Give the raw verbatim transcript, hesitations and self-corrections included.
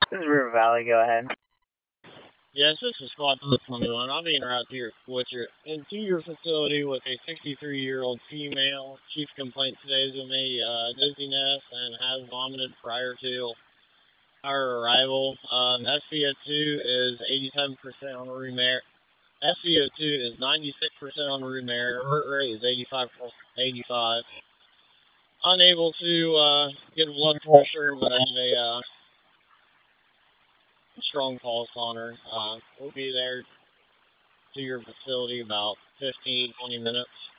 This is River Valley. Go ahead. Yes, this is Squad twenty-one. I'm being routed to your, with your, into your facility with a sixty-three-year-old female. Chief complaint today is with me, uh, dizziness and has vomited prior to our arrival. Um, S p O two is eighty-seven percent on the room air. S p O two is ninety-six percent on the room air. Heart rate is eighty-five, eighty-five. Unable to uh, get blood pressure, but I have a uh, strong pulse on her. Uh, we'll be there to your facility about fifteen, twenty minutes.